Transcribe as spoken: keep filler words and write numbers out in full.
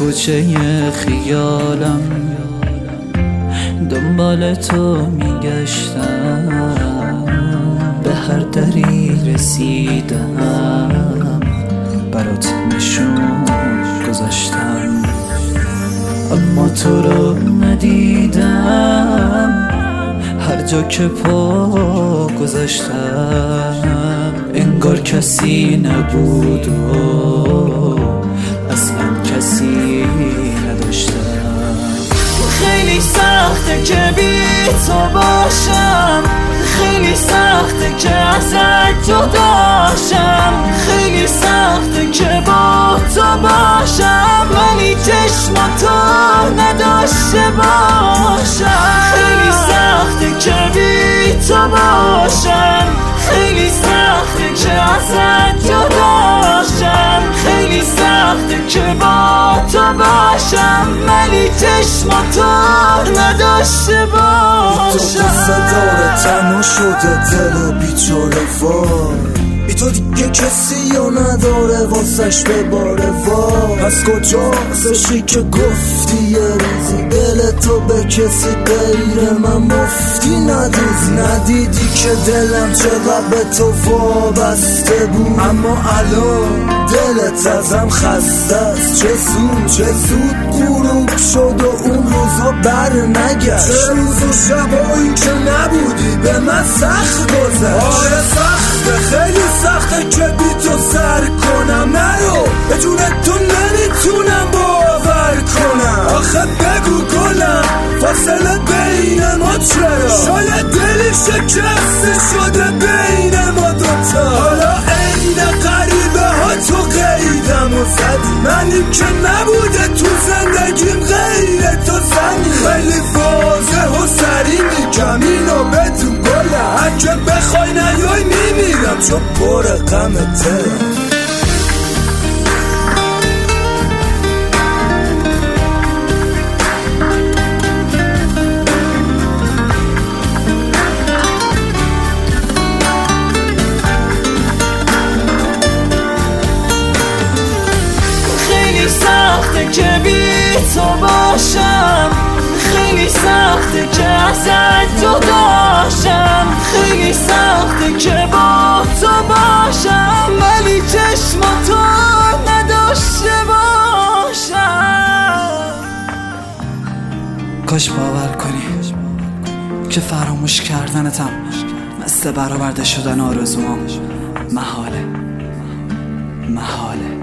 کوچه خیالم دنبال تو میگشتم، به هر دری رسیدم برات نشون گذاشتم، اما تو رو ندیدم. هر جا که پا گذاشتم انگار کسی نبود و اصلا کسی نداشتم. خیلی سخته که بی تو باشم، خیلی سخته که ازت جداشم، خیلی سخته که با تو باشم ولی چشماتو نداشته باشم. خیلی سخته که بی تو باشم، خیلی سخته که ازت جداشم، خیلی سخته که با تو باشم ولی چشماتو نداشته باشم. تو قصه داره تنها شده دل بیچاره وای، بی تو دیگه کسی یا نداره واسش بباره وای. پس کجاستشی که گفتی یه روزی دل تو به کسی غیر من مفتی ندیدی؟ ندیدی که دلم چقدر به تو وابسته بود، اما الان دلت ازم خسته است. چه زود چه زود غروب شد و اون روزا بر نگشت. چه روز و شبایی که نبودی به من سخت گذشت. آره سخته، خیلی سخته که بی تو سر کنم. نرو به جون تو نمیتونم باور کنم. آخه بگو گلم فاصله بین ما چرا؟ شاید دلی شکسته شده بین ما دوتا. حالا عین غریبه ها تو قیدم و زدی، منی که نبوده تو زندگیم غیر تو زنی. خیلی واضح و سری میگم اینو بدون گلم، اگه بخوای نیای میمیرم چون پر غمته. سخته که بی تو باشم، خیلی سخته که ازت جداشم، خیلی سخته که با تو باشم ولی چشماتو نداشته باشم. کاش باور کنی که فراموش کردنتم مثل برآورده شدن آرزوام محاله محاله.